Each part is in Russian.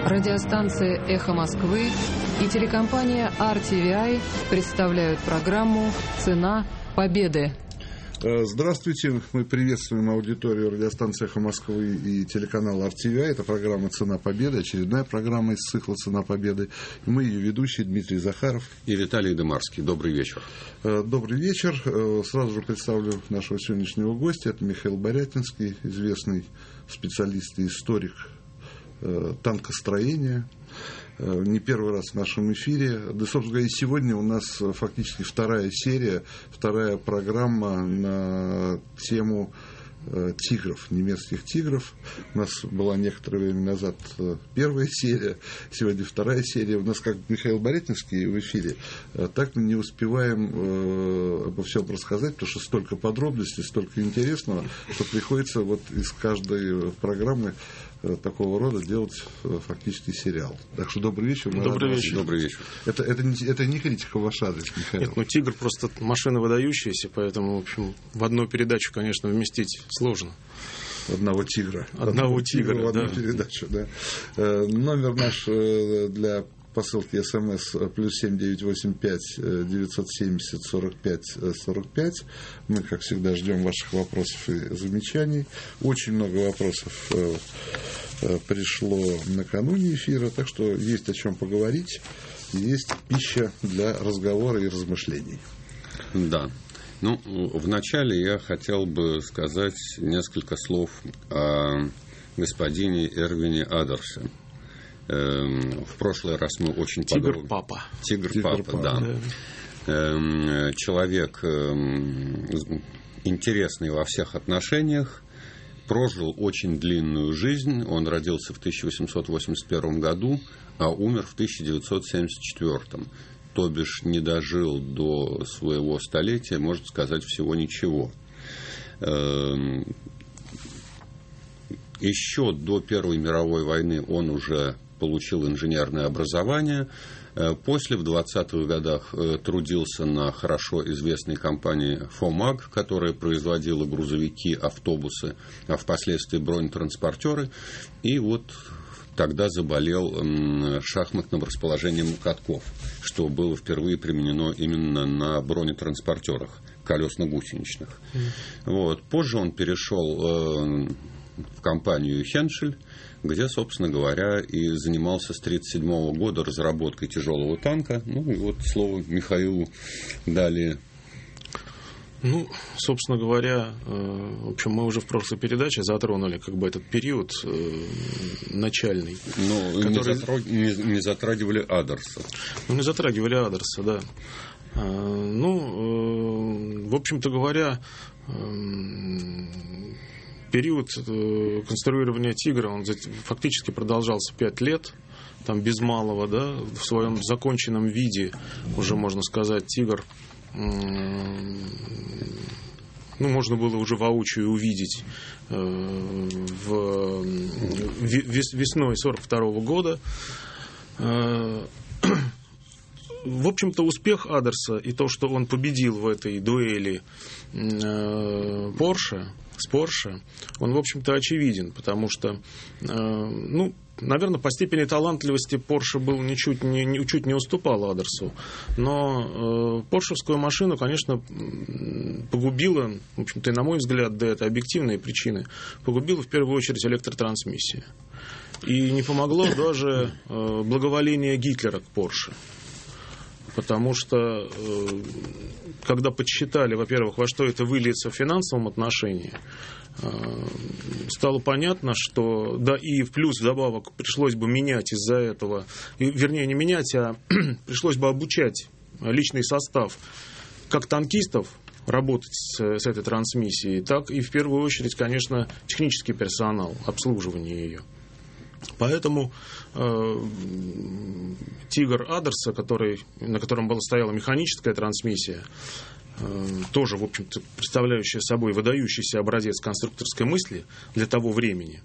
Радиостанция «Эхо Москвы» и телекомпания RTVI представляют программу «Цена победы». Здравствуйте, мы приветствуем аудиторию радиостанции «Эхо Москвы» и телеканала RTVI. Это программа «Цена победы», очередная программа из цикла «Цена победы». Мы ее ведущие Дмитрий Захаров и Виталий Дымарский. Добрый вечер. Добрый вечер. Сразу же представлю нашего сегодняшнего гостя. Это Михаил Борятинский, известный специалист и историк танкостроения. Не первый раз в нашем эфире. Да, собственно говоря, и сегодня у нас фактически вторая серия, вторая программа на тему тигров, немецких тигров. У нас была некоторое время назад первая серия, сегодня вторая серия. У нас как Михаил Борятинский в эфире, так мы не успеваем обо всем рассказать, потому что столько подробностей, столько интересного, что приходится вот из каждой программы такого рода делать фактически сериал. Так что добрый вечер. Добрый вечер. Добрый вечер. Это не критика в ваш адрес, Михаил. Нет, «Тигр» просто машина выдающаяся, поэтому, в общем, в одну передачу, конечно, вместить сложно. Одного тигра. Одного тигра, в одну передачу, да. Номер наш для посылки СМС +7 985 970 45 45. Мы, как всегда, ждем ваших вопросов и замечаний. Очень много вопросов пришло накануне эфира, так что есть о чем поговорить, есть пища для разговора и размышлений. Да. Ну, вначале я хотел бы сказать несколько слов о господине Эрвине Адерсе. В прошлый раз мы очень Тигр-папа. Тигр-папа, да. Человек интересный во всех отношениях, прожил очень длинную жизнь. Он родился в 1881 году, а умер в 1974. То бишь не дожил до своего столетия, можно сказать, всего ничего. Еще до Первой мировой войны он уже получил инженерное образование. После, в 20-х годах, трудился на хорошо известной компании «Фомаг», которая производила грузовики, автобусы, а впоследствии бронетранспортеры. И вот тогда заболел шахматным расположением катков, что было впервые применено именно на бронетранспортерах колесно-гусеничных. Вот. Позже он перешел в компанию «Хеншель», где, собственно говоря, и занимался с 1937 года разработкой тяжелого танка. Ну, и вот слово Михаилу дали. Ну, собственно говоря, в общем, мы уже в прошлой передаче затронули как бы этот период начальный. Но который... не затрагивали Адерса. Ну, не затрагивали Адерса, да. Ну, в общем-то говоря, период конструирования «Тигра», он фактически продолжался 5 лет, там без малого, да, в своем законченном виде, уже можно сказать, «Тигр», ну, можно было уже воочию увидеть весной 1942 года. В общем-то, успех Адерса и то, что он победил в этой дуэли с Порше, он, в общем-то, очевиден, потому что, ну, наверное, по степени талантливости Порше был чуть не уступал Адерсу, но поршевскую машину, конечно, погубила, в общем-то, и на мой взгляд, да, это объективные причины, погубила в первую очередь электротрансмиссия. И не помогло даже благоволение Гитлера к Порше. Потому что, когда подсчитали, во-первых, во что это выльется в финансовом отношении, стало понятно, что, да, и в плюс вдобавок пришлось бы менять из-за этого, вернее, не менять, а пришлось бы обучать личный состав как танкистов работать с этой трансмиссией, так и в первую очередь, конечно, технический персонал, обслуживание ее. Поэтому «Тигр» Адерса, на котором стояла механическая трансмиссия, тоже, в общем-то, представляющая собой выдающийся образец конструкторской мысли для того времени,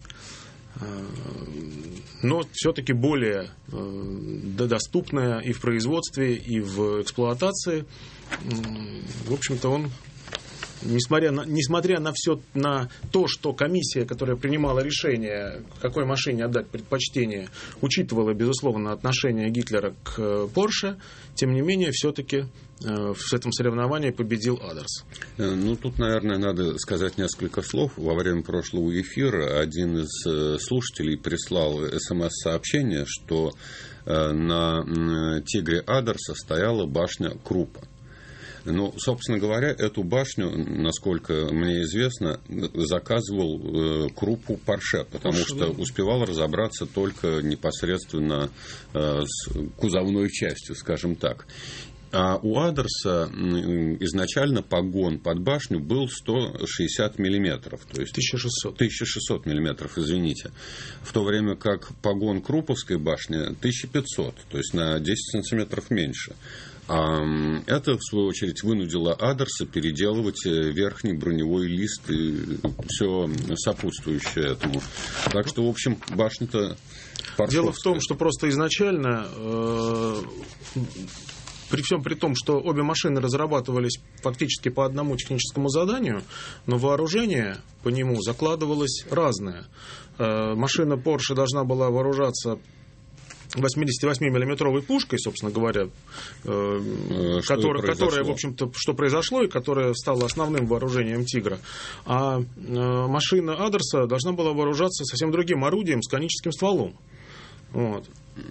но все-таки более доступная и в производстве, и в эксплуатации. В общем-то, он несмотря на все, на то, что комиссия, которая принимала решение, какой машине отдать предпочтение, учитывала, безусловно, отношение Гитлера к Porsche, тем не менее, все-таки в этом соревновании победил Адерс. Ну, тут, наверное, надо сказать несколько слов. Во время прошлого эфира один из слушателей прислал СМС-сообщение, что на «Тигре» Адерса стояла башня Круппа. Ну, собственно говоря, эту башню, насколько мне известно, заказывал Круппу Porsche, потому что успевал разобраться только непосредственно с кузовной частью, скажем так. А у Адерса изначально погон под башню был 160 миллиметров. То есть 1600 миллиметров, извините. В то время как погон Крупповской башни 1500, то есть на 10 сантиметров меньше. А это, в свою очередь, вынудило Адерса переделывать верхний броневой лист и все сопутствующее этому. Так что, в общем, башня-то паршовская. Дело в том, что просто изначально... При всем при том, что обе машины разрабатывались фактически по одному техническому заданию, но вооружение по нему закладывалось разное. Машина Porsche должна была вооружаться 88-миллиметровой пушкой, собственно говоря, которая, в общем-то, что произошло и которая стала основным вооружением «Тигра». А машина Адерса должна была вооружаться совсем другим орудием с коническим стволом. Вот.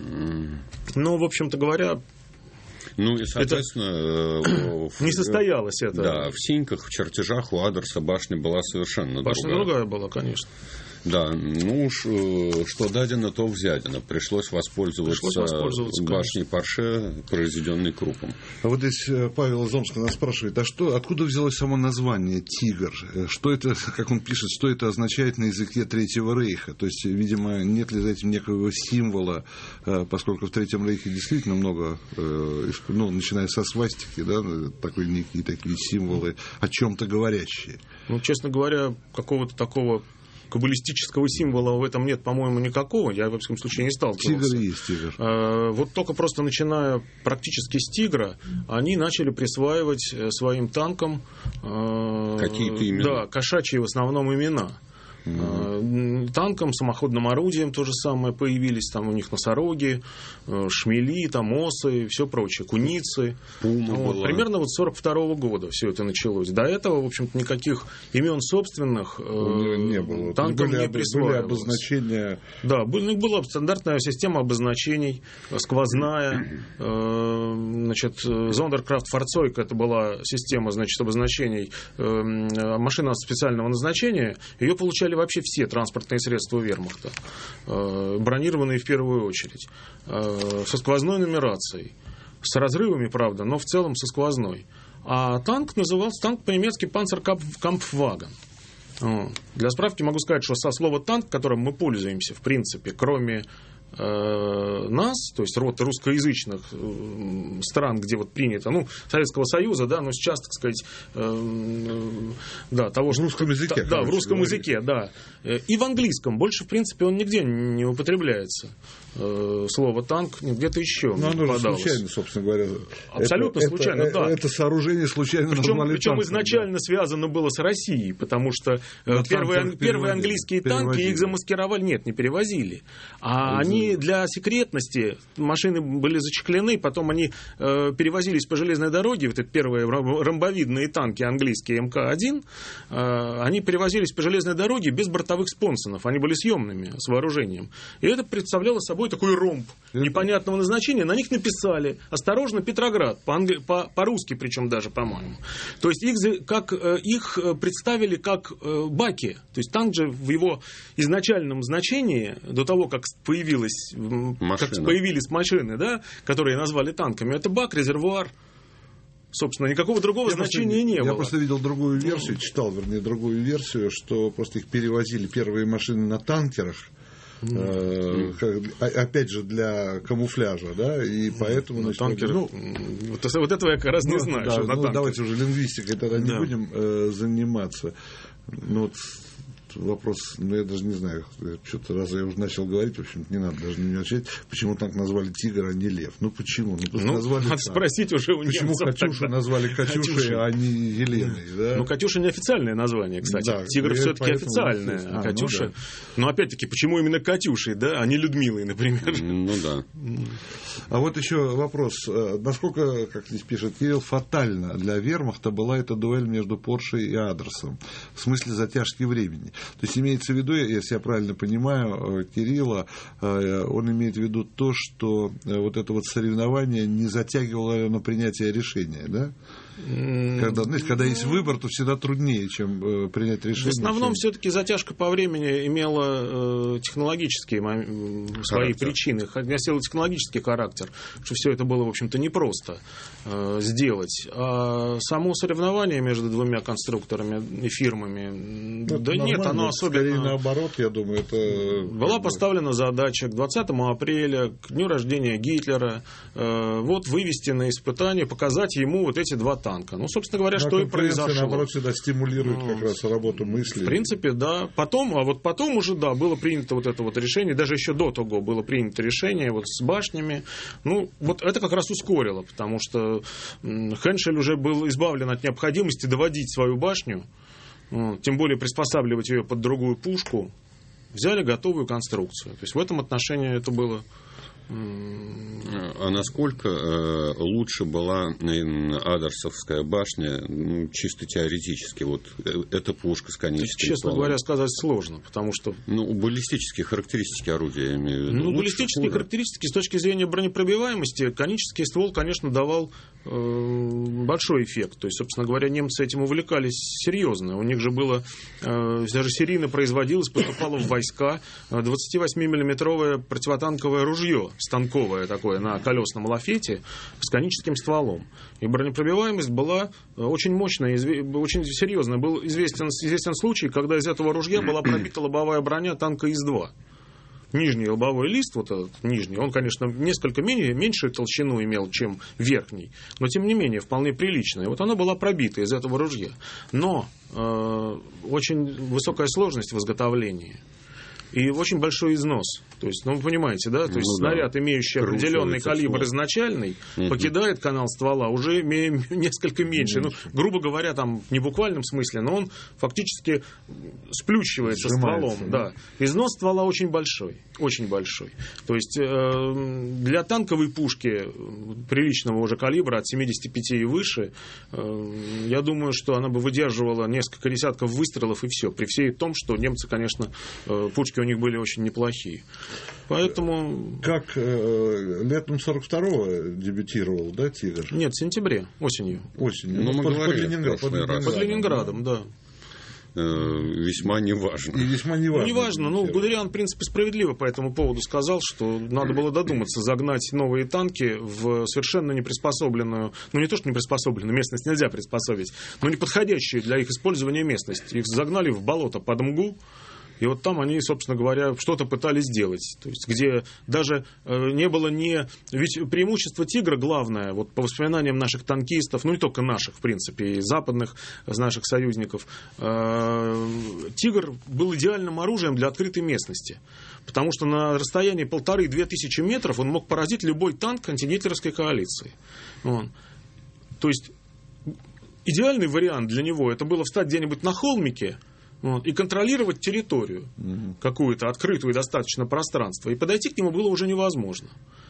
Ну, в общем-то говоря... Ну и, соответственно, не состоялось это. Да, в синьках, в чертежах у Адерса башня была совершенно другая. Башня другая была, конечно. Да, ну уж что дадено, то взядено. Пришлось воспользоваться башней Porsche, произведенной Круппом. А вот здесь Павел из Омска нас спрашивает, откуда взялось само название «Тигр»? Что это, как он пишет, что это означает на языке Третьего Рейха? То есть, видимо, нет ли за этим некого символа, поскольку в Третьем Рейхе действительно много, начиная со свастики, да, некие такие символы, о чем-то говорящие. Ну, честно говоря, какого-то такого каббалистического символа в этом нет, по-моему, никакого. Я, во всяком случае, не сталкивался. Тигр есть тигр. Вот только просто начиная практически с «Тигра», они начали присваивать своим танкам какие-то имена. Да, кошачьи в основном имена. Танкам, самоходным орудием то же самое появились, там у них носороги, шмели, там осы и все прочее, куницы. Примерно вот с 1942 года все это началось. До этого, в общем-то, никаких имен собственных не было. Танкам не присваивалось. Были обозначения. Да, была стандартная система обозначений, сквозная. Зондеркрафт Форцойк, это была система, обозначений машина специального назначения. Ее получали вообще все транспортные средства вермахта, бронированные в первую очередь, со сквозной нумерацией, с разрывами, правда, но в целом со сквозной. А танк назывался танк по-немецки Panzerkampfwagen. Для справки могу сказать, что со слова «танк», которым мы пользуемся, в принципе, кроме нас, то есть русскоязычных стран, где вот принято, Советского Союза, да, но сейчас, так сказать, того, что... В русском языке. Да, в русском языке, да. И в английском. Больше, в принципе, он нигде не употребляется. Слово «танк» где-то еще оно же случайно, собственно говоря. Абсолютно случайно, да. Это сооружение случайно назвали Причем танком, изначально связано было с Россией, потому что первые английские танки их замаскировали. Нет, не перевозили. А они для секретности, машины были зачехлены, потом они перевозились по железной дороге, вот эти первые ромбовидные танки английские МК-1, они перевозились по железной дороге без бортовых спонсонов, они были съемными с вооружением. И это представляло собой такой ромб непонятного назначения, на них написали «Осторожно, Петроград», по-русски причем даже, по-моему. То есть их представили как баки, то есть танк же в его изначальном значении, до того, как появились машины, да, которые назвали танками, это бак, резервуар. Собственно, никакого другого значения не было. Я просто видел другую версию, читал, другую версию, что просто их перевозили первые машины на танкерах, опять же, для камуфляжа, да, и поэтому... Танкеры, вот этого я как раз не знаю. Да, давайте уже лингвистикой тогда не будем заниматься. вопрос, я даже не знаю, что-то раз я уже начал говорить, в общем, не надо даже не начать, почему танк назвали «Тигр», а не «Лев». Почему? Назвали надо спросить уже у почему немцев. Почему «Катюшу» назвали «Катюшей», а не «Еленой», да? «Катюша» не официальное название, кстати. Да, «Тигр» все-таки официальное, а «Катюша». Но опять-таки, почему именно «Катюшей», да, а не «Людмилой», например? Да. А вот еще вопрос. Насколько, как здесь пишет Кирилл, фатально для вермахта была эта дуэль между Порше и Адресом? В смысле затяжки времени. То есть имеется в виду, если я правильно понимаю Кирилла, он имеет в виду то, что вот это вот соревнование не затягивало на принятие решения, да? Когда есть выбор, то всегда труднее, чем принять решение. В основном все-таки затяжка по времени имела технологические свои причины, носила технологический характер, что все это было, в общем-то, непросто сделать. А само соревнование между двумя конструкторами и фирмами, нет, оно особенно... Скорее наоборот, я думаю, это... Была поставлена задача к 20 апреля, к дню рождения Гитлера, вот вывести на испытание, показать ему вот эти два танка. Собственно говоря, что и произошло. Наоборот, всегда стимулирует как раз работу мысли. В принципе, да. Потом уже, да, было принято вот это вот решение, даже еще до того было принято решение вот с башнями. Вот это как раз ускорило, потому что Хеншель уже был избавлен от необходимости доводить свою башню, тем более приспосабливать ее под другую пушку. Взяли готовую конструкцию. То есть в этом отношении это было... А насколько лучше была Адресовская башня, чисто теоретически, вот эта пушка с коническим честно стволом? Говоря, сказать сложно, потому что... баллистические характеристики орудия, я имею в виду. Баллистические характеристики с точки зрения бронепробиваемости, конический ствол, конечно, давал большой эффект. То есть, собственно говоря, немцы этим увлекались серьезно. У них же было, даже серийно производилось, поступало в войска 28-миллиметровое противотанковое ружье, станковое такое, на колесном лафете с коническим стволом. И бронепробиваемость была очень мощная, очень серьезная. Был известен случай, когда из этого ружья была пробита лобовая броня танка ИС-2. Нижний лобовой лист, вот этот нижний, он, конечно, несколько меньшую толщину имел, чем верхний, но, тем не менее, вполне приличная. Вот она была пробита из этого ружья. Но очень высокая сложность в изготовлении и очень большой износ. То есть, вы понимаете, да? То есть снаряд, имеющий определенный калибр изначальный, покидает канал ствола, уже имея несколько меньше. Грубо говоря, там не в буквальном смысле, но он фактически сплющивается стволом. Да. Износ ствола очень большой. Очень большой. То есть для танковой пушки приличного уже калибра от 75 и выше, я думаю, что она бы выдерживала несколько десятков выстрелов и все. При всей том, что немцы, конечно, пушки у них были очень неплохие. Поэтому... Как летом 42-го дебютировал, да, «Тигр»? Нет, в сентябре, осенью. Осенью. Под Ленинградом, да. Весьма неважно. И весьма неважно. Неважно. Гудериан, в принципе, справедливо по этому поводу сказал, что надо было додуматься загнать новые танки в совершенно неприспособленную, не то что неприспособленную, местность нельзя приспособить, но неподходящую для их использования местность. Их загнали в болото под Мгу. И вот там они, собственно говоря, что-то пытались сделать. То есть, где даже не было Ведь преимущество «Тигра» главное, вот по воспоминаниям наших танкистов, не только наших, в принципе, и западных наших союзников, «Тигр» был идеальным оружием для открытой местности. Потому что на расстоянии 1500-2000 метров он мог поразить любой танк антигитлеровской коалиции. То есть, идеальный вариант для него это было встать где-нибудь на холмике, и контролировать территорию, какую-то открытую достаточно пространство, и подойти к нему было уже невозможно.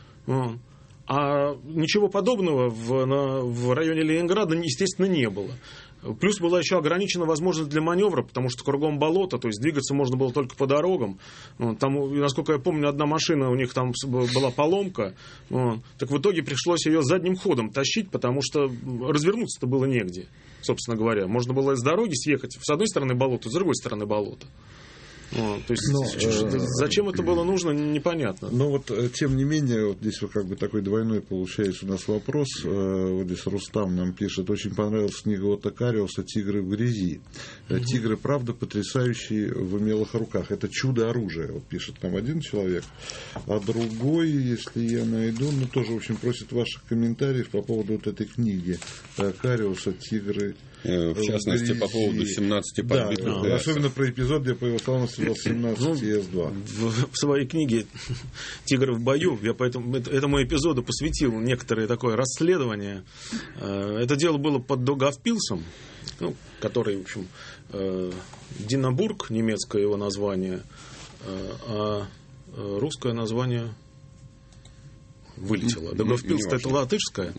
А ничего подобного в районе Ленинграда, естественно, не было. Плюс была еще ограничена возможность для маневра, потому что кругом болото, то есть двигаться можно было только по дорогам. Там, насколько я помню, одна машина, у них там была поломка, так в итоге пришлось ее задним ходом тащить, потому что развернуться-то было негде, собственно говоря. Можно было с дороги съехать с одной стороны болота, с другой стороны болота. То есть, зачем это было нужно, непонятно. Но тем не менее, здесь такой двойной получается у нас вопрос. Вот здесь Рустам нам пишет: очень понравилась книга Отто Кариуса «Тигры в грязи». Тигры, правда, потрясающие в умелых руках. Это чудо оружия, пишет нам один человек. А другой, если я найду, тоже, в общем, просит ваших комментариев по поводу этой книги Кариуса «Тигры В частности, по поводу 17 подбитых. Да, особенно про эпизод, где, по его словам, стрелял 17 ИС-2. В своей книге «Тигры в бою» я поэтому этому эпизоду посвятил некоторое такое расследование. Это дело было под Даугавпилсом, который, в общем, Динабург, немецкое его название, а русское название вылетело. Даугавпилс — это латышское.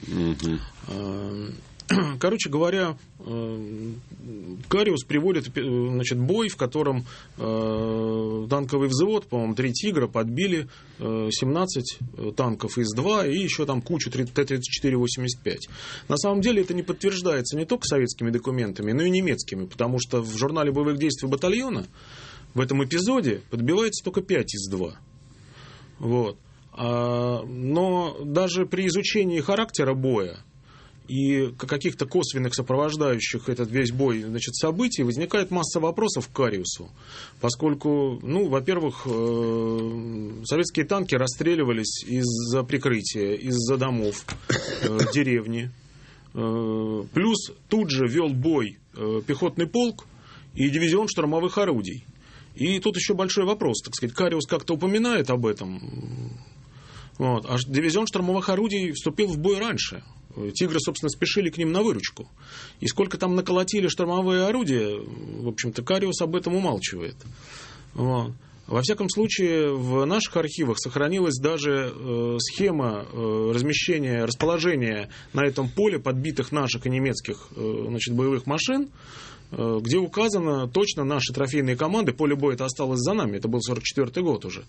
Короче говоря, Кариус приводит, значит, бой, в котором танковый взвод, по-моему, 3 «Тигра» подбили 17 танков ИС-2 и еще там кучу Т-34-85. На самом деле это не подтверждается не только советскими документами, но и немецкими, потому что в журнале боевых действий батальона в этом эпизоде подбивается только 5 ИС-2. Вот. Но даже при изучении характера боя и каких-то косвенных сопровождающих этот весь бой, значит, событий, возникает масса вопросов к Кариусу, поскольку, во-первых, советские танки расстреливались из-за прикрытия, из-за домов, деревни, плюс тут же вел бой пехотный полк и дивизион штурмовых орудий. И тут еще большой вопрос, так сказать, Кариус как-то упоминает об этом, вот, а дивизион штурмовых орудий вступил в бой раньше. «Тигры», собственно, спешили к ним на выручку. И сколько там наколотили штурмовые орудия, в общем-то, Кариус об этом умалчивает. Вот. Во всяком случае, в наших архивах сохранилась даже схема размещения, расположения на этом поле подбитых наших и немецких, значит, боевых машин, где указано точно наши трофейные команды. Поле боя это осталось за нами, это был 44-й год уже.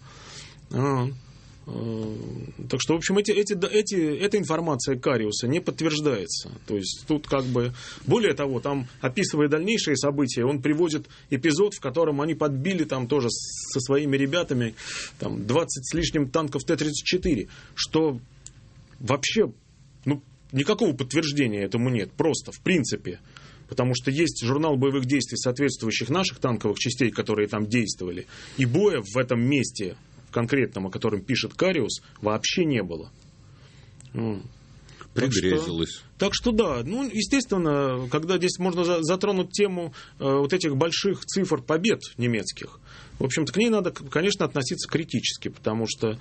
Так что, в общем, эта информация Кариуса не подтверждается. То есть тут как бы... Более того, там, описывая дальнейшие события, он приводит эпизод, в котором они подбили там тоже со своими ребятами там, 20 с лишним танков Т-34, что вообще никакого подтверждения этому нет. Просто, в принципе. Потому что есть журнал боевых действий соответствующих наших танковых частей, которые там действовали. И боя в этом месте конкретном, о котором пишет Кариус, вообще не было. Пригрезилось. Так что да, естественно, когда здесь можно затронуть тему вот этих больших цифр побед немецких, в общем-то, к ней надо, конечно, относиться критически, потому что...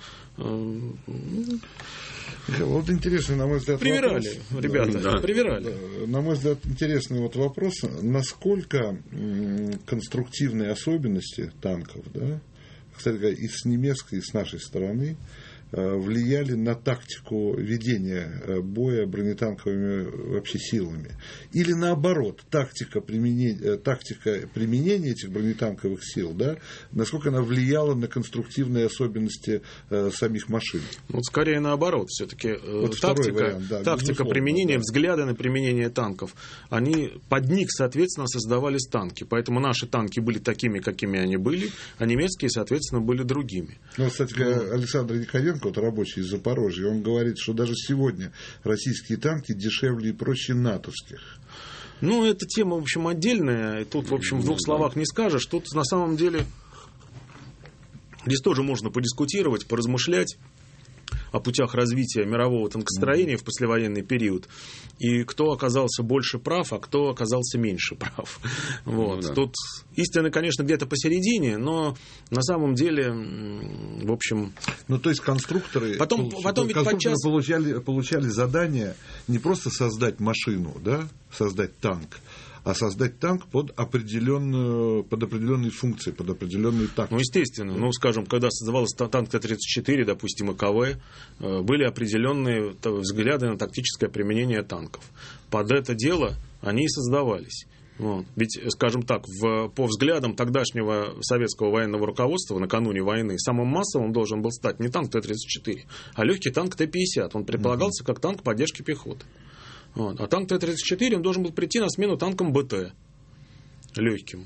Вот интересный, на мой взгляд, привирали, вопрос. Ребята, да. Привирали. На мой взгляд, интересный вопрос, насколько конструктивные особенности танков, кстати говоря, и с немецкой, и с нашей стороны, влияли на тактику ведения боя бронетанковыми вообще силами. Или наоборот, тактика применения этих бронетанковых сил, насколько она влияла на конструктивные особенности самих машин. Скорее наоборот. Все-таки тактика применения, взгляды на применение танков, под них, соответственно, создавались танки. Поэтому наши танки были такими, какими они были, а немецкие, соответственно, были другими. Кстати говоря, Александр Никоненко, рабочий из Запорожья, он говорит, что даже сегодня российские танки дешевле и проще натовских. Это тема, в общем, отдельная. Тут, в общем, в 2 словах не скажешь. Тут, на самом деле, здесь тоже можно подискутировать, поразмышлять о путях развития мирового танкостроения в послевоенный период, и кто оказался больше прав, а кто оказался меньше прав. Тут истина, конечно, где-то посередине, но на самом деле, в общем... то есть конструкторы, подчас... получали задание не просто создать машину, создать танк, а создать танк под определенные функции, под определенные тактики. Естественно. Скажем, когда создавался танк Т-34, допустим, ИКВ, были определенные взгляды на тактическое применение танков. Под это дело они и создавались. Ведь, скажем так, по взглядам тогдашнего советского военного руководства накануне войны самым массовым должен был стать не танк Т-34, а легкий танк Т-50. Он предполагался как танк поддержки пехоты. А танк Т-34 он должен был прийти на смену танкам БТ легким.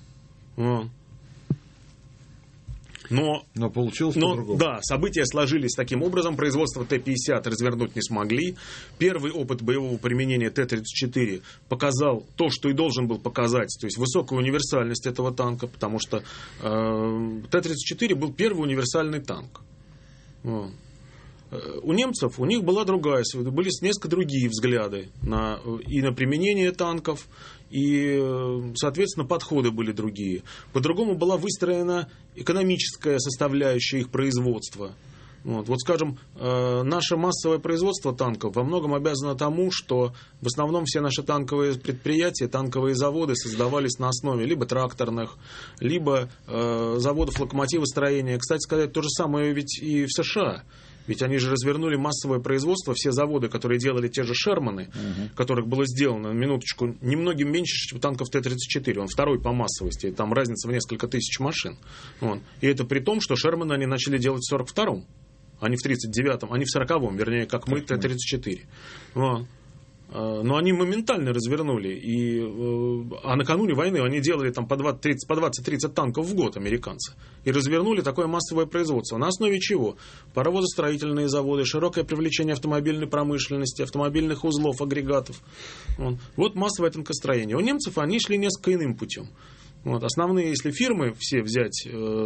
Но получилось по-другому. Да, события сложились таким образом. Производство Т-50 развернуть не смогли. Первый опыт боевого применения Т-34 показал то, что и должен был показать, то есть высокую универсальность этого танка, потому что Т-34 был первый универсальный танк. у немцев, у них была другая, были несколько другие взгляды и на применение танков, и, соответственно, подходы были другие. По-другому была выстроена экономическая составляющая их производства. Вот, скажем, наше массовое производство танков во многом обязано тому, что в основном все наши танковые предприятия, танковые заводы создавались на основе либо тракторных, либо заводов локомотивостроения. Кстати сказать, то же самое ведь и в США. Ведь они же развернули массовое производство, все заводы, которые делали те же Шерманы, которых было сделано, на минуточку, немногим меньше, чем танков Т-34. Он второй по массовости, там разница в несколько тысяч машин. Вот. И это при том, что Шерманы они начали делать в 1942-м, а не в 1939-м, а не в 1940-м, вернее, как мы Т-34. Вот. Но они моментально развернули. А накануне войны они делали там по 20-30 танков в год, американцы. И развернули такое массовое производство. На основе чего? Паровозостроительные заводы, широкое привлечение автомобильной промышленности, автомобильных узлов, агрегатов. Вот массовое танкостроение. У немцев они шли несколько иным путем. Вот. Основные, если фирмы все взять,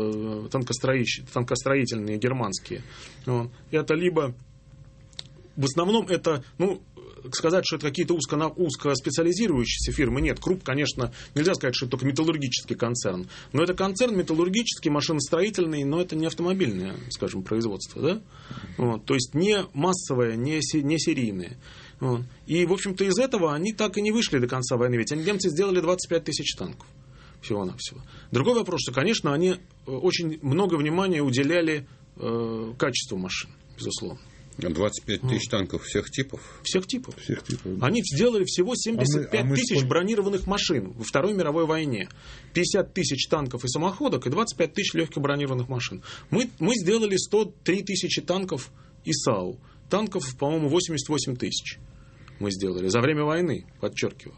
танкостроительные германские, это либо в основном это, сказать, что это какие-то узко специализирующиеся фирмы, нет. Круп, конечно, нельзя сказать, что это только металлургический концерн. Но это концерн металлургический, машиностроительный, но это не автомобильное, скажем, производство. Да? Вот. То есть не массовое, не серийное. Вот. И, в общем-то, из этого они так и не вышли до конца войны. Ведь немцы сделали 25 тысяч танков. Всего-навсего. Другой вопрос, что, конечно, они очень много внимания уделяли качеству машин, безусловно. 25 тысяч танков всех типов? Всех типов. Да. Они сделали всего 75 тысяч бронированных машин во Второй мировой войне. 50 тысяч танков и самоходок и 25 тысяч легких бронированных машин. Мы сделали 103 тысячи танков и САУ. Танков, по-моему, 88 тысяч мы сделали за время войны, подчеркиваю.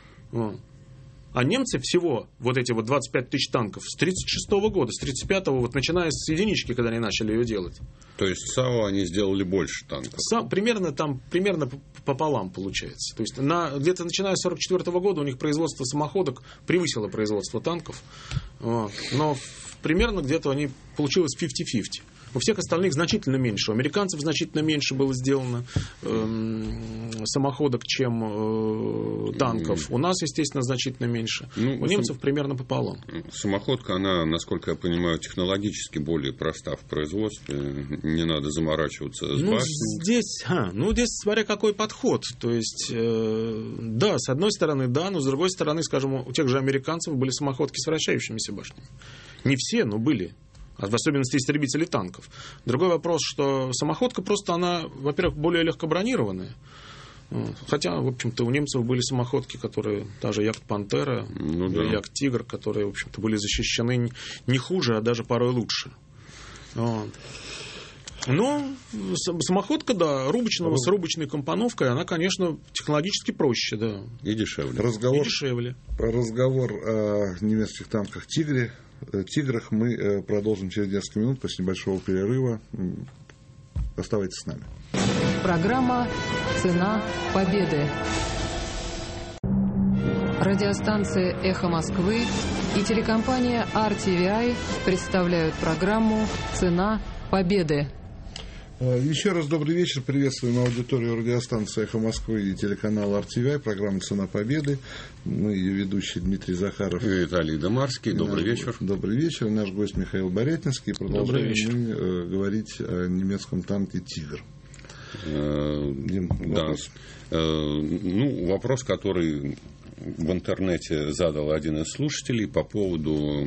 А немцы всего, вот эти вот 25 тысяч танков, с 1936 года, с 1935, вот начиная с единички, когда они начали ее делать. То есть САУ они сделали больше танков? Примерно пополам получается. То есть где-то начиная с 1944 года у них производство самоходок превысило производство танков. Но примерно где-то получилось 50-50. У всех остальных значительно меньше. У американцев значительно меньше было сделано самоходок, чем танков. У нас, естественно, значительно меньше. У немцев примерно пополам. Самоходка, она, насколько я понимаю, технологически более проста в производстве. Не надо заморачиваться с башней. Здесь смотря какой подход. То есть, да, с одной стороны, да, но с другой стороны, скажем, у тех же американцев были самоходки с вращающимися башнями. Не все, но были. В особенности истребители танков. Другой вопрос, что самоходка просто она, во-первых, более легко бронированная. Хотя, в общем-то, у немцев были самоходки, которые, даже Як-Пантера, или Як-Тигр, которые, в общем-то, были защищены не хуже, а даже порой лучше. Но самоходка, да, с рубочной компоновкой, она, конечно, технологически проще, да. И дешевле. Разговор о немецких танках «Тиграх» мы продолжим через несколько минут после небольшого перерыва. Оставайтесь с нами. Программа «Цена победы». Радиостанция «Эхо Москвы» и телекомпания RTVI представляют программу «Цена победы». Еще раз добрый вечер. Приветствуем аудиторию радиостанции «Эхо Москвы» и телеканала RTVI. Программа «Цена победы». Мы ее ведущие Дмитрий Захаров и Виталий Домарский. Добрый вечер. Добрый вечер. Наш гость Михаил Борятинский. Продолжаем мы говорить о немецком танке «Тигр». Вопрос. Вопрос, который в интернете задал один из слушателей по поводу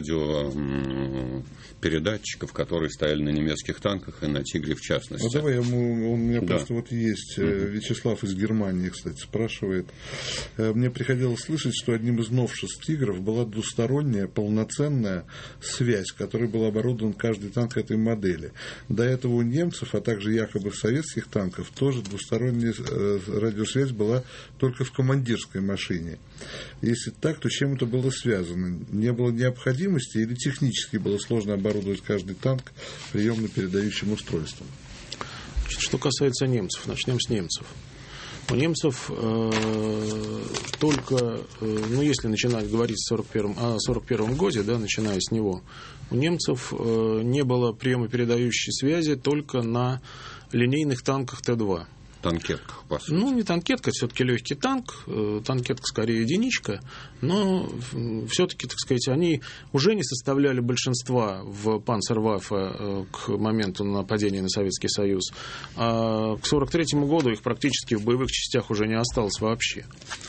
радиопередатчиков, которые стояли на немецких танках и на «Тигре» в частности. Давай, у меня просто есть Вячеслав из Германии, кстати, спрашивает. Мне приходилось слышать, что одним из новшеств «Тигров» была двусторонняя полноценная связь, которой был оборудован каждый танк этой модели. До этого у немцев, а также якобы в советских танках, тоже двусторонняя радиосвязь была только в командирской машине. Если так, то чем это было связано? Не было необходимости или технически было сложно оборудовать каждый танк приемно-передающим устройством? Что касается немцев, начнем с немцев. У немцев только, если начинать говорить о 1941 году, да, начиная с него, у немцев не было приемо-передающей связи только на линейных танках Т-2. Танкетках, по сути. Ну, не танкетка, все-таки легкий танк, танкетка скорее единичка, но все-таки, так сказать, они уже не составляли большинства в Панцерваффе к моменту нападения на Советский Союз, а к 1943 году их практически в боевых частях уже не осталось вообще.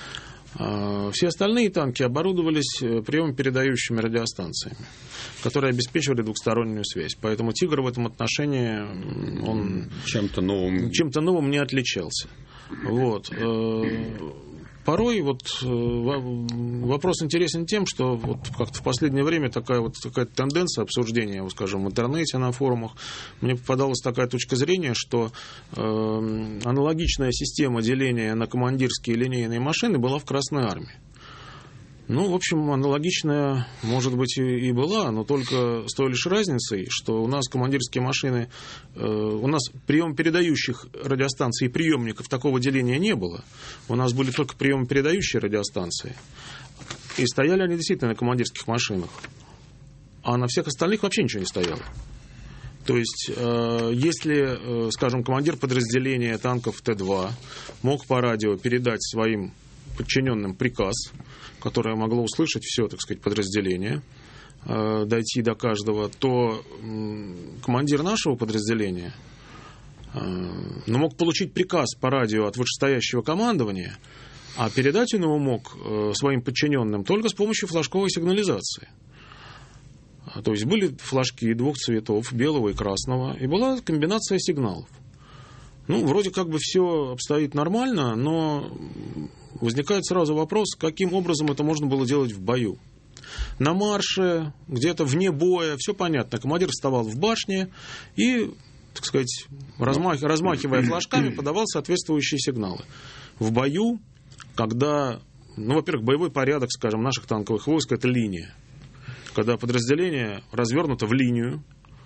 Все остальные танки оборудовались приемопередающими радиостанциями, которые обеспечивали двухстороннюю связь. Поэтому «Тигр» в этом отношении он чем-то новым не отличался. Вот. Порой вопрос интересен тем, что как-то в последнее время такая тенденция обсуждения, скажем, в интернете, на форумах, мне попадалась такая точка зрения, что аналогичная система деления на командирские и линейные машины была в Красной Армии. Ну, в общем, аналогичная, может быть, и была, но только с той лишь разницей, что у нас командирские машины, у нас приемопередающих радиостанций и приемников такого деления не было. У нас были только приемопередающие радиостанции. И стояли они действительно на командирских машинах. А на всех остальных вообще ничего не стояло. То есть, если, скажем, командир подразделения танков Т-2 мог по радио передать своим подчиненным приказ, которое могло услышать все, так сказать, подразделение, дойти до каждого, то командир нашего подразделения мог получить приказ по радио от вышестоящего командования, а передать он его мог своим подчиненным только с помощью флажковой сигнализации. То есть были флажки двух цветов, белого и красного, и была комбинация сигналов. Ну, вроде как бы все обстоит нормально, но возникает сразу вопрос, каким образом это можно было делать в бою. На марше, где-то вне боя, все понятно. Командир вставал в башне и, так сказать, размахивая флажками, подавал соответствующие сигналы. В бою, когда, во-первых, боевой порядок, скажем, наших танковых войск — это линия. Когда подразделение развернуто в линию,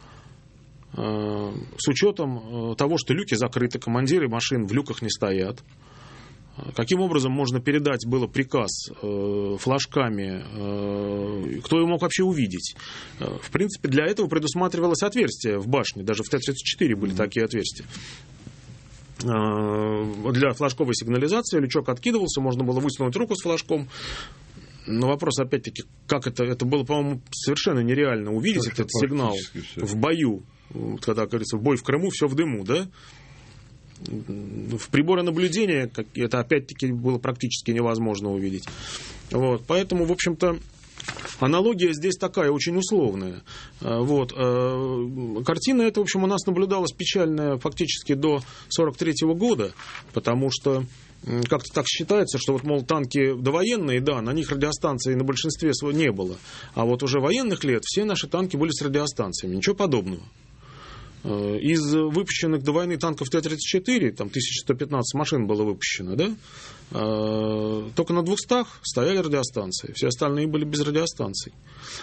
с учетом того, что люки закрыты, командиры машин в люках не стоят. Каким образом можно передать было приказ флажками, кто его мог вообще увидеть? В принципе, для этого предусматривалось отверстие в башне, даже в Т-34 были такие отверстия. Для флажковой сигнализации лючок откидывался, можно было высунуть руку с флажком. Но вопрос, опять-таки, как это было, по-моему, совершенно нереально увидеть этот сигнал в бою. Когда, как говорится, бой в Крыму, все в дыму, да? В приборы наблюдения это, опять-таки, было практически невозможно увидеть. Вот. Поэтому, в общем-то, аналогия здесь такая, очень условная. Вот. Картина эта, в общем, у нас наблюдалась печальная фактически до 1943 года, потому что как-то так считается, что вот, мол, танки довоенные, да, на них радиостанций на большинстве не было. А вот уже военных лет все наши танки были с радиостанциями. Ничего подобного. Из выпущенных до войны танков Т-34, там 1115 машин было выпущено, да? Только на 200 стояли радиостанции. Все остальные были без радиостанций.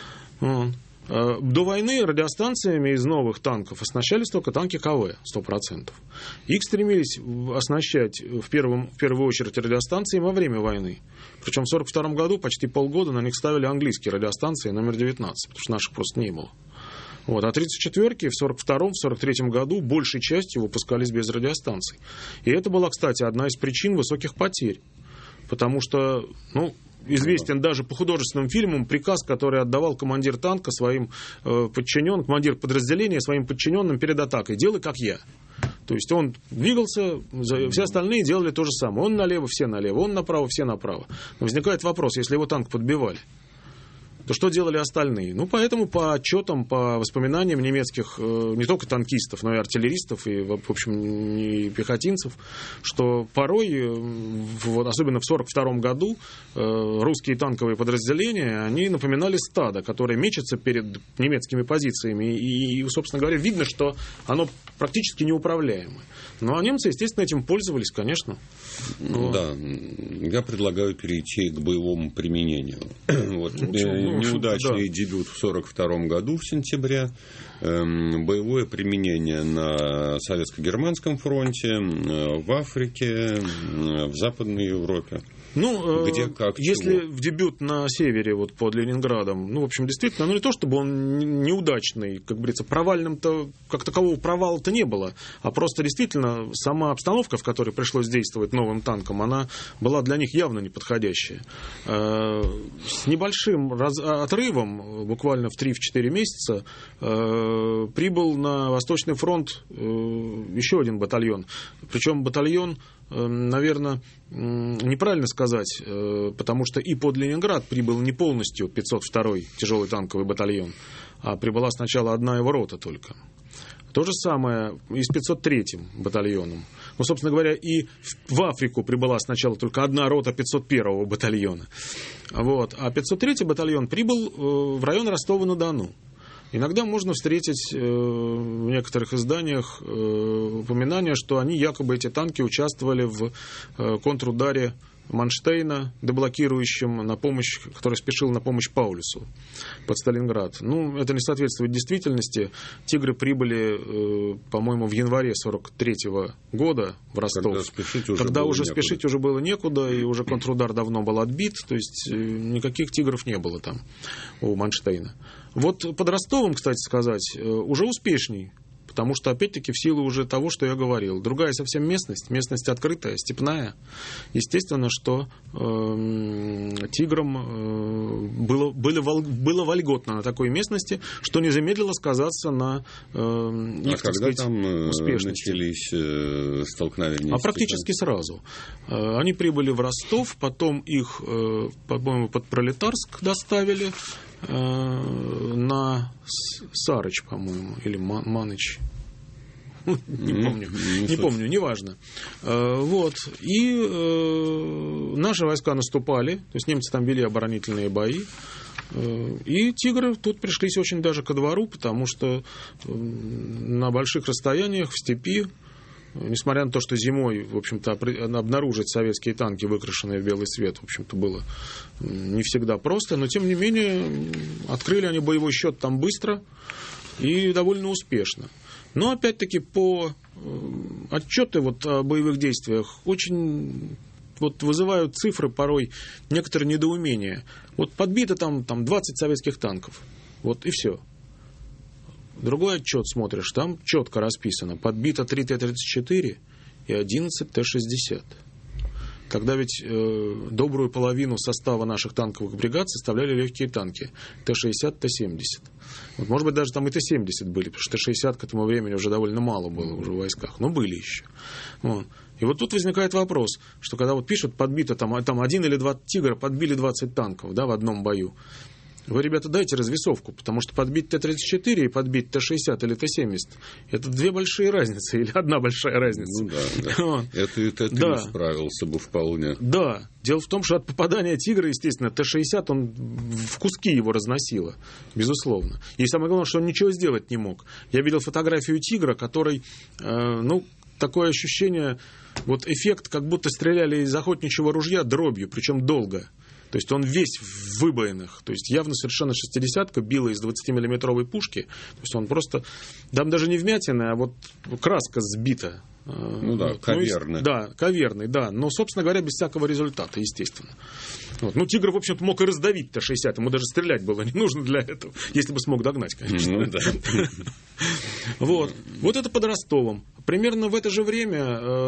До войны радиостанциями из новых танков оснащались только танки КВ, 100%. Их стремились оснащать в первую очередь радиостанции во время войны. Причем в 1942 году почти полгода на них ставили английские радиостанции номер 19, потому что наших просто не было. Вот. А 34-ки в 1942-1943 году большей частью выпускались без радиостанций. И это была, кстати, одна из причин высоких потерь. Потому что, известен даже по художественным фильмам приказ, который отдавал командир танка своим подчиненным, командир подразделения своим подчиненным перед атакой: «Делай, как я». То есть он двигался, все остальные делали то же самое. Он налево, все налево, он направо, все направо. Но возникает вопрос, если его танк подбивали, то что делали остальные? Поэтому по отчетам, по воспоминаниям немецких, не только танкистов, но и артиллеристов, и, в общем, и пехотинцев, что порой, особенно в 1942 году, русские танковые подразделения, они напоминали стадо, которое мечется перед немецкими позициями, и, собственно говоря, видно, что оно практически неуправляемое. Ну, а немцы, естественно, этим пользовались, конечно. Да, я предлагаю перейти к боевому применению. неудачный дебют в 1942 году в сентябре, боевое применение на Советско-Германском фронте, в Африке, в Западной Европе. Ну, где, как, если чего? в дебют на севере, вот под Ленинградом, ну, в общем, действительно, ну, не то, чтобы он неудачный, как говорится, провальным-то, как такового провала-то не было, а просто действительно сама обстановка, в которой пришлось действовать новым танком, она была для них явно неподходящая. С небольшим отрывом, буквально в 3-4 месяца, прибыл на Восточный фронт еще один батальон. Причем батальон, наверное, неправильно сказать, потому что и под Ленинград прибыл не полностью 502-й тяжелый танковый батальон, а прибыла сначала одна его рота только. То же самое и с 503-м батальоном. Ну, собственно говоря, и в Африку прибыла сначала только одна рота 501-го батальона. Вот. А 503-й батальон прибыл в район Ростова-на-Дону. Иногда можно встретить в некоторых изданиях упоминания, что они, якобы эти танки, участвовали в контрударе Манштейна, деблокирующем, на помощь, который спешил на помощь Паулюсу под Сталинград. Ну, это не соответствует действительности. «Тигры» прибыли, по-моему, в январе 1943 года в Ростов. Когда уже спешить уже было некуда, и уже контрудар давно был отбит, то есть никаких «Тигров» не было там у Манштейна. Вот под Ростовом, кстати сказать, уже успешней. Потому что, опять-таки, в силу уже того, что я говорил. Другая совсем местность открытая, степная. Естественно, что «Тиграм» было вольготно на такой местности, что не замедлило сказаться на их, так сказать, успешности. Начались столкновения? Практически сразу. Они прибыли в Ростов, потом их, по-моему, под Пролетарск доставили, на Сарыч, по-моему, или Маныч. Не помню, неважно. Вот. И наши войска наступали, то есть немцы там вели оборонительные бои. И «Тигры» тут пришлись очень даже ко двору, потому что на больших расстояниях в степи, несмотря на то, что зимой, в общем-то, обнаружить советские танки, выкрашенные в белый цвет, в общем-то, было не всегда просто, но, тем не менее, открыли они боевой счет там быстро и довольно успешно. Но, опять-таки, по отчеты вот о боевых действиях очень вот вызывают цифры порой некоторые недоумения. Вот подбито там 20 советских танков, вот и все. Другой отчет смотришь, там четко расписано: подбито 3 Т-34 и 11 Т-60. Тогда ведь добрую половину состава наших танковых бригад составляли легкие танки Т-60, Т-70. Вот, может быть, даже там и Т-70 были, потому что Т-60 к этому времени уже довольно мало было уже в войсках, но были еще. Вот. И вот тут возникает вопрос, что когда вот пишут, подбито там 1 или 2 «Тигра», подбили 20 танков, да, в одном бою. Вы, ребята, дайте развесовку, потому что подбить Т-34 и подбить Т-60 или Т-70 – это две большие разницы или одна большая разница. Ну да. Это и Т-3 да. справился бы вполне. Да. Дело в том, что от попадания «Тигра», естественно, Т-60, он в куски его разносило, безусловно. И самое главное, что он ничего сделать не мог. Я видел фотографию «Тигра», который, такое ощущение, вот эффект, как будто стреляли из охотничьего ружья дробью, причем долго. То есть он весь в выбоинах. То есть явно совершенно 60-ка била из 20-миллиметровой пушки. То есть он просто... Там даже не вмятины, а вот краска сбита. Ну да, каверный. Да, каверный, да. Но, собственно говоря, без всякого результата, естественно. Вот. Ну, «Тигр», в общем-то, мог и раздавить Т-60. Ему даже стрелять было не нужно для этого. Если бы смог догнать, конечно. Ну да. Вот это под Ростовом. Примерно в это же время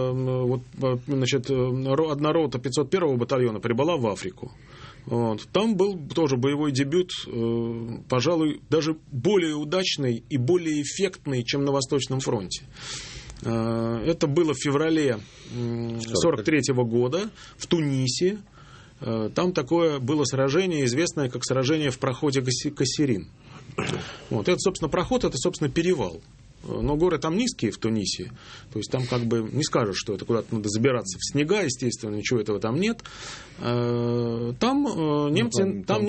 одна рота 501-го батальона прибыла в Африку. Вот. Там был тоже боевой дебют, пожалуй, даже более удачный и более эффектный, чем на Восточном фронте. Это было в феврале 1943 года в Тунисе. Там такое было сражение, известное как сражение в проходе Кассерин. Вот. Это, собственно, проход, это, собственно, перевал. Но горы там низкие в Тунисе. То есть там как бы не скажешь, что это куда-то надо забираться в снега, естественно, ничего этого там нет. Там немцы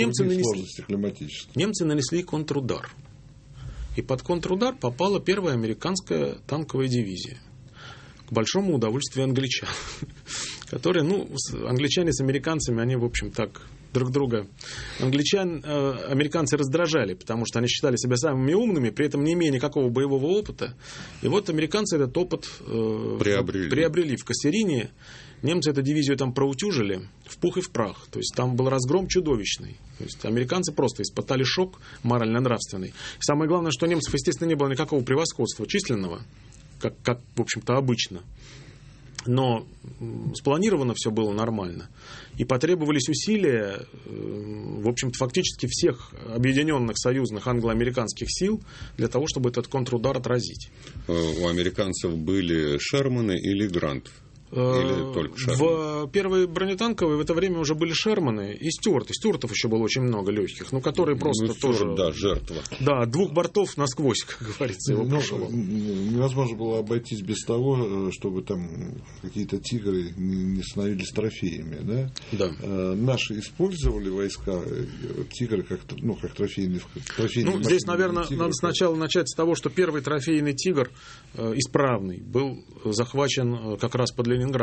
нанесли контрудар. И под контрудар попала первая американская танковая дивизия. К большому удовольствию англичан. Которые, англичане с американцами, они, в общем, так друг друга. Американцы раздражали, потому что они считали себя самыми умными, при этом не имея никакого боевого опыта. И вот американцы этот опыт приобрели в Кассерине. Немцы эту дивизию там проутюжили в пух и в прах. То есть там был разгром чудовищный. То есть американцы просто испытали шок морально-нравственный. И самое главное, что у немцев, естественно, не было никакого превосходства численного, как в общем-то, обычно. Но спланировано все было нормально. И потребовались усилия, в общем-то, фактически всех объединенных союзных англо-американских сил для того, чтобы этот контрудар отразить. У американцев были Шерманы или Грант? Или только Шерманы? В первой бронетанковой в это время уже были Шерманы и Стюарты. Стюартов еще было очень много легких, которые просто тоже... Да, жертва. Да, 2 бортов насквозь, как говорится, его прошло. Невозможно было обойтись без того, чтобы там какие-то тигры не становились трофеями, да? Да. Наши использовали войска тигры как трофейные машины. Здесь, наверное, надо сначала начать с того, что первый трофейный тигр, исправный, был захвачен как раз под Ленинградом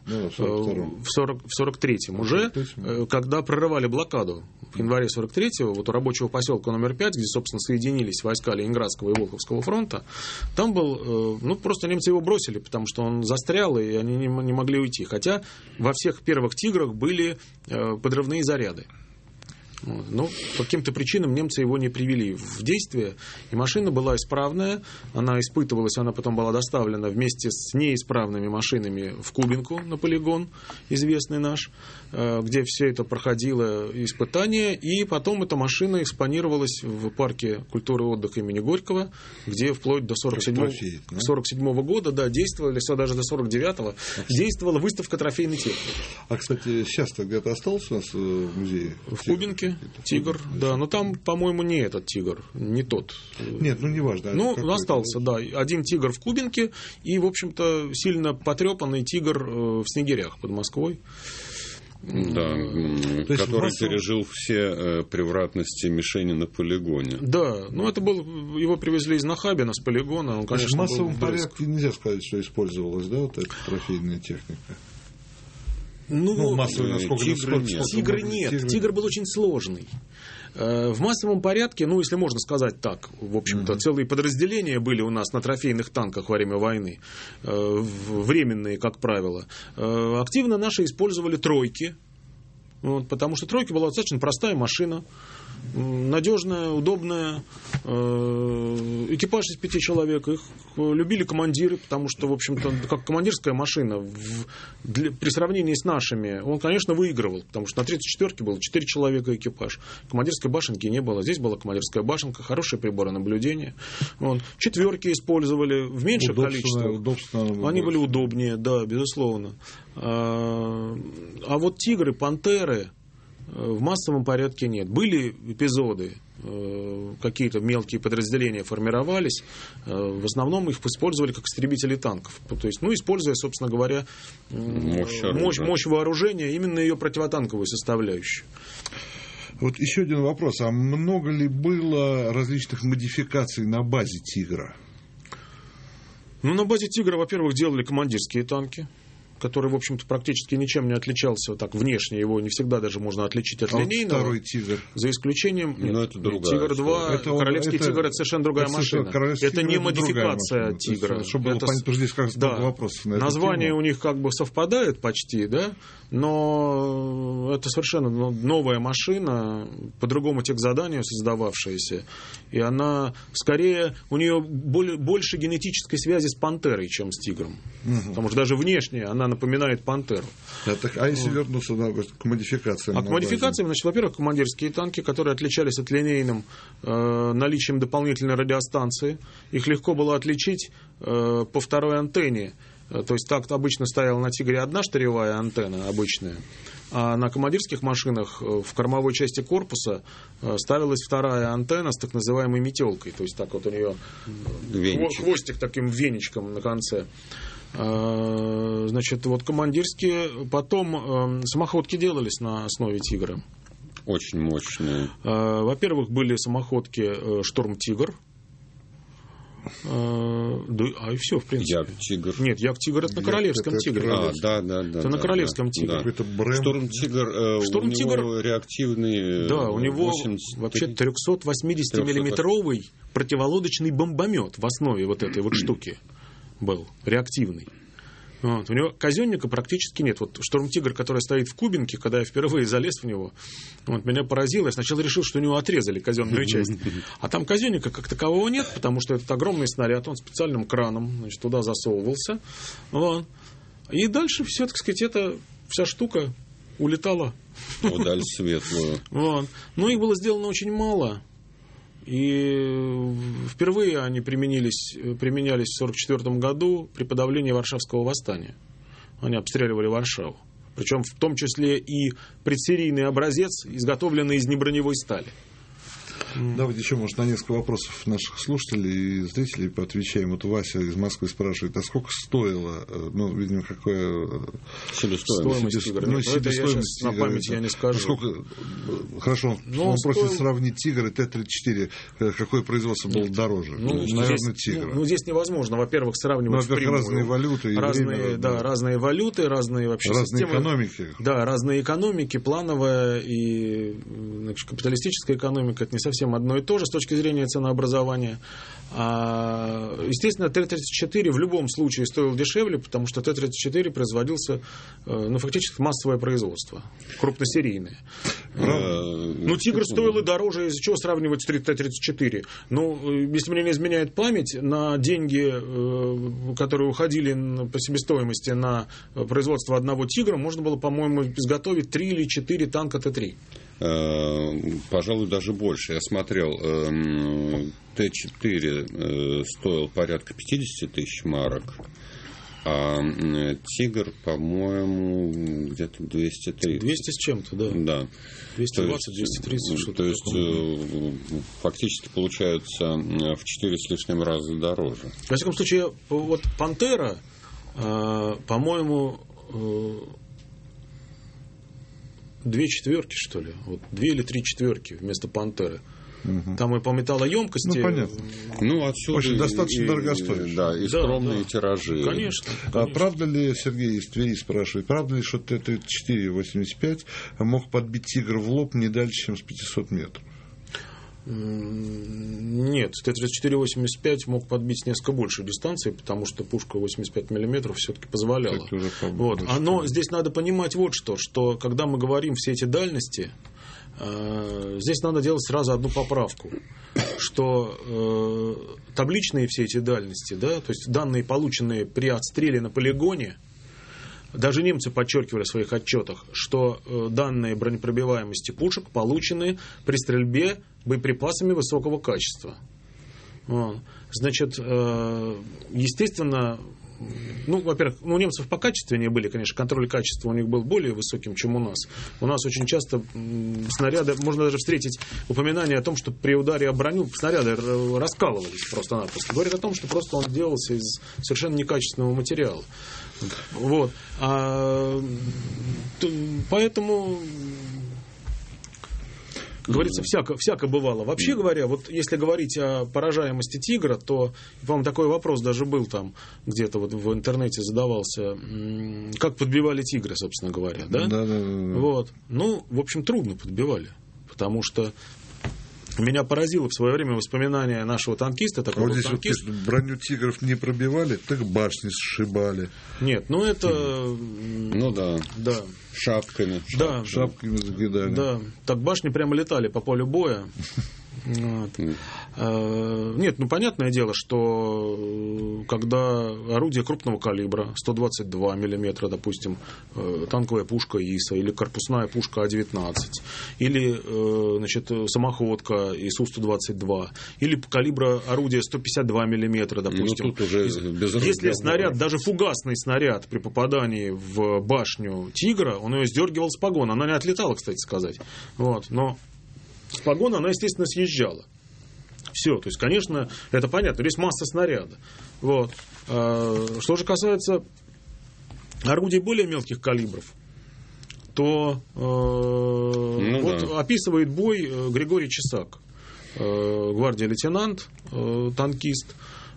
в 43-м уже, когда прорывали блокаду в январе 43-го, вот у рабочего поселка номер 5, где, собственно, соединились войска Ленинградского и Волховского фронта, там был, просто немцы его бросили, потому что он застрял, и они не могли уйти. Хотя во всех первых «Тиграх» были подрывные заряды. Но по каким-то причинам немцы его не привели в действие. И машина была исправная. Она испытывалась, она потом была доставлена вместе с неисправными машинами в Кубинку на полигон, известный наш, где все это проходило испытание. И потом эта машина экспонировалась в парке культуры и отдыха имени Горького, где вплоть до 47 года, действовали, все даже до 49-го, действовала выставка трофейной техники. А, кстати, сейчас-то где-то остался у нас в музее? В Кубинке. Тигр, да, но там, по-моему, не этот тигр, не тот. Нет, неважно. Остался, да, один тигр в Кубинке и, в общем-то, сильно потрепанный тигр в Снегирях под Москвой. Да, который пережил все превратности мишени на полигоне. Да, его привезли из Нахабина с полигона. Он, конечно, в массовом порядке нельзя сказать, что использовалась, вот эта трофейная техника. Массовый, тигры нет. Тигр был очень сложный. В массовом порядке, если можно сказать так, в общем-то, целые подразделения были у нас на трофейных танках во время войны, временные, как правило. Активно наши использовали тройки, потому что тройка была достаточно простая машина, надежная, удобная, экипаж из 5 человек, их любили командиры, потому что, в общем-то, как командирская машина при сравнении с нашими, он, конечно, выигрывал, потому что на 34-ке было 4 человека экипаж, командирской башенки не было, здесь была командирская башенка, хорошие приборы наблюдения, четверки использовали в меньших количествах, они были удобнее, да, безусловно, а вот тигры, пантеры в массовом порядке нет. Были эпизоды, какие-то мелкие подразделения формировались, в основном их использовали как истребители танков. То есть, используя, собственно говоря, мощь вооружения, именно ее противотанковую составляющую. Вот еще один вопрос. А много ли было различных модификаций на базе «Тигра»? На базе «Тигра», во-первых, делали командирские танки, который, в общем-то, практически ничем не отличался так внешне, его не всегда даже можно отличить от линейного. Второй «Тигр»? За исключением... это другая. «Тигр-2», Королевский «Тигр» — это совершенно другая машина. Это не модификация «Тигра». Чтобы было понятно, здесь как раз вопрос. Название у них как бы совпадает почти, да, но это совершенно новая машина, по другому техзаданию создававшаяся, и она, скорее, у нее больше генетической связи с «Пантерой», чем с «Тигром». Потому что даже внешне она напоминает «Пантеру». А если вернуться к модификациям? К модификациям, во-первых, командирские танки, которые отличались от линейным наличием дополнительной радиостанции. Их легко было отличить по второй антенне. То есть так обычно стояла на «Тигре» одна штыревая антенна обычная, а на командирских машинах в кормовой части корпуса ставилась вторая антенна с так называемой метелкой. То есть так вот у нее хвостик таким веничком на конце. Значит, вот командирские, потом самоходки делались на основе «Тигра». Очень мощные. Во-первых, были самоходки «Шторм-Тигр». и все, в принципе. Як-тигр. Нет, Як-тигр это на Королевском тигре. Да. Это на Королевском тигре. Какой-то бренд. Штурм-тигр, у него реактивный... Да, у него вообще 380-миллиметровый противолодочный бомбомет в основе вот этой вот штуки был, реактивный. Вот. У него казенника практически нет. Вот Штурм-тигр, который стоит в Кубинке, когда я впервые залез в него, вот, меня поразило. Я сначала решил, что у него отрезали казенную часть. А там казенника как такового нет, потому что этот огромный снаряд, он специальным краном, значит, туда засовывался. Вот. И дальше все, так сказать, эта вся штука улетала. Вдаль светлую. Вот. Но их было сделано очень мало. И впервые они применялись в 1944 году при подавлении Варшавского восстания. Они обстреливали Варшаву. Причем в том числе и предсерийный образец, изготовленный из неброневой стали. Давайте еще, может, на несколько вопросов наших слушателей и зрителей поотвечаем. Вот Вася из Москвы спрашивает, а сколько стоило, ну, видимо, какое... Себестоимость тигра. Ну, это я сейчас на память я не скажу. Сколько... Хорошо, он просит сравнить тигр и Т-34. Какое производство было дороже? Наверное, тигр. Ну, здесь невозможно, во-первых, сравнивать во-первых, разные валюты. Разные валюты, разные вообще разные системы. Экономики. Да, разные экономики, плановая и капиталистическая экономика. Это не совсем одно и то же с точки зрения ценообразования. Естественно, Т-34 в любом случае стоил дешевле, потому что Т-34 производился, ну, фактически массовое производство, крупносерийное. Ну, Тигр стоил и дороже, из-за чего сравнивать с Т-34? Ну, если мне не изменяет память, на деньги, которые уходили по себестоимости на производство одного Тигра, можно было, по-моему, изготовить 3 или 4 танка Т-3. Пожалуй, даже больше. Я смотрел, Т-4 стоил порядка 50 тысяч марок, а Тигр, по-моему, где-то 230. 200 с чем-то, да. Да. 220-230, что-то. То есть, фактически получается в 4 с лишним раза дороже. Во всяком случае, вот «Пантера», по-моему, 2 четверки, что ли? Вот 2 или 3 четверки вместо «Пантеры». Угу. Там и по металлоемкости. Ну, понятно. Ну, отсюда очень достаточно дорогостоящие. Да, и скромные тиражи. Конечно. А правда ли, Сергей из Твери спрашивает, правда ли, что Т-34-85 мог подбить «Тигр» в лоб не дальше, чем с 500 метров? Нет, Т-34-85 мог подбить с несколько большей дистанции, потому что пушка 85 мм все-таки позволяла. Вот. Но здесь надо понимать вот что когда мы говорим все эти дальности, здесь надо делать сразу одну поправку, что табличные все эти дальности, да, то есть данные, полученные при отстреле на полигоне, даже немцы подчеркивали в своих отчетах, что данные бронепробиваемости пушек получены при стрельбе боеприпасами высокого качества. Значит, естественно, ну, во-первых, у немцев покачественнее были, конечно, контроль качества у них был более высоким, чем у нас. У нас очень часто снаряды, можно даже встретить упоминание о том, что при ударе о броню снаряды раскалывались просто-напросто. Говорит о том, что просто он делался из совершенно некачественного материала. Вот. Поэтому, как говорится, всяко бывало. Вообще говоря, вот если говорить о поражаемости «Тигра», то, по-моему, такой вопрос даже был там, где-то вот в интернете задавался, как подбивали «Тигры», собственно говоря, да? Да. Вот. Ну, в общем, трудно подбивали, потому что меня поразило в свое время воспоминание нашего танкиста. Вот здесь танкист. Вот броню «Тигров» не пробивали, так башни сшибали. Нет, ну это... Ну да. Да. Шапками. Да. Шапками закидали. Да. Так башни прямо летали по полю боя. Вот. Нет, ну понятное дело, что когда орудие крупного калибра, 122 мм, допустим, танковая пушка ИСа или корпусная пушка А-19, или, значит, самоходка ИСУ-122, или калибра орудия 152 мм, допустим. Ну, тут уже если снаряд, даже фугасный снаряд при попадании в башню «Тигра», он ее сдергивал с погона. Она не отлетала, кстати сказать. Вот, но с погона она, естественно, съезжала. Все, то есть, конечно, это понятно. Здесь масса снаряда. Вот. Что же касается орудий более мелких калибров, то описывает бой Григорий Чесак, гвардия-лейтенант, танкист.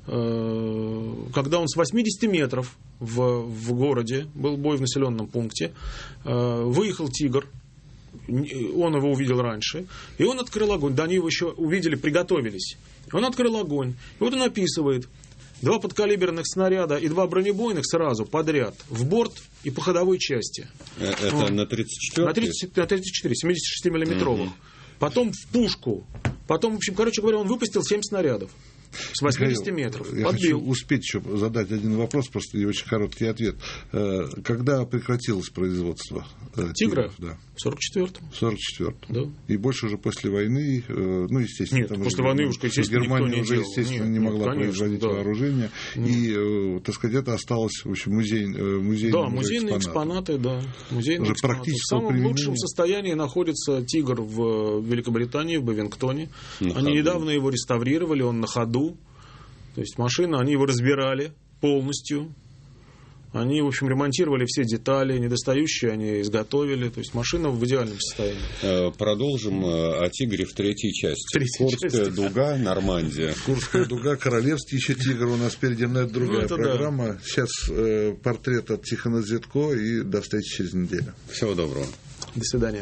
когда он с 80 метров в городе, был бой в населенном пункте, выехал «Тигр», он его увидел раньше, и он открыл огонь. Да, они его еще увидели, приготовились. Он открыл огонь. И вот он описывает: 2 подкалиберных снаряда и 2 бронебойных сразу подряд в борт и по ходовой части. Это на 34? На 34, 76-миллиметровых. Потом в пушку. Потом, в общем, короче говоря, он выпустил 7 снарядов. С 80 метров. Я хочу успеть еще задать один вопрос, просто и очень короткий ответ. Когда прекратилось производство «Тигров»? Да. В 44-м. В 44-м. Да. И больше уже после войны, ну, естественно... Нет, после войны уж, естественно, Германия уже, делал. естественно, не могла производить вооружение. И, так сказать, это осталось, в общем, музейные да, музейные экспонаты, да. Музейные экспонаты. В самом лучшем состоянии находится «Тигр» в Великобритании, в Бавингтоне. Они недавно его реставрировали, он на ходу. То есть машина, они его разбирали полностью. Они, в общем, ремонтировали все детали, недостающие они изготовили. То есть машина в идеальном состоянии. Продолжим о «Тигре» в третьей части. Курская дуга, Нормандия. Курская дуга, королевский еще «Тигр». У нас впереди другая программа. Да. Сейчас портрет от Тихона Зятко, и до встречи через неделю. Всего доброго. До свидания.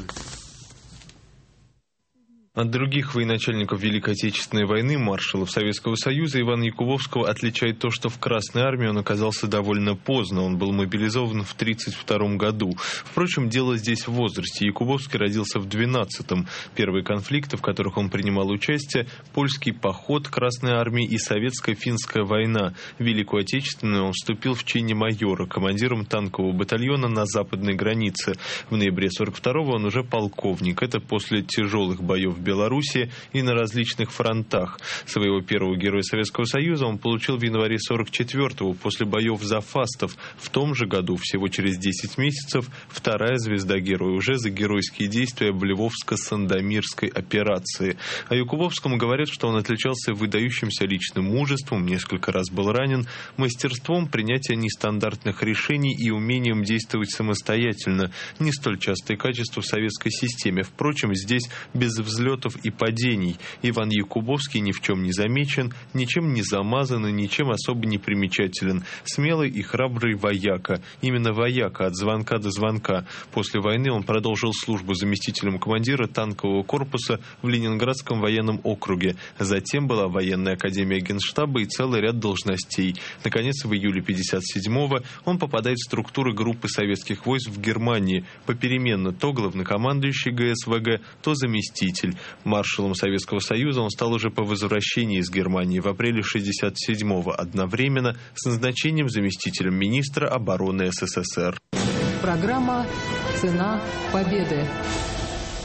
От других военачальников Великой Отечественной войны, маршалов Советского Союза, Ивана Якубовского отличает то, что в Красной армии он оказался довольно поздно. Он был мобилизован в 1932 году. Впрочем, дело здесь в возрасте. Якубовский родился в 12-м. Первые конфликты, в которых он принимал участие, польский поход Красной армии и советско-финская война. В Великую Отечественную он вступил в чине майора, командиром танкового батальона на западной границе. В ноябре 1942-го он уже полковник. Это после тяжелых боев в Беларуси и на различных фронтах. Своего первого Героя Советского Союза он получил в январе 1944-го после боев за Фастов. В том же году, всего через 10 месяцев, вторая звезда Героя уже за геройские действия в Львовско-Сандомирской операции. О Якубовском говорят, что он отличался выдающимся личным мужеством, несколько раз был ранен, мастерством принятия нестандартных решений и умением действовать самостоятельно. Не столь частые качества в советской системе. Впрочем, здесь без взлетов и падений. Иван Якубовский ни в чем не замечен, ничем не замазан и ничем особо не примечателен. Смелый и храбрый вояка. Именно вояка, от звонка до звонка. После войны он продолжил службу заместителем командира танкового корпуса в Ленинградском военном округе. Затем была военная академия Генштаба и целый ряд должностей. Наконец, в июле 1957-го он попадает в структуры группы советских войск в Германии. Попеременно то главнокомандующий ГСВГ, то заместитель. Маршалом Советского Союза он стал уже по возвращении из Германии в апреле 1967-го, одновременно с назначением заместителем министра обороны СССР. Программа «Цена победы».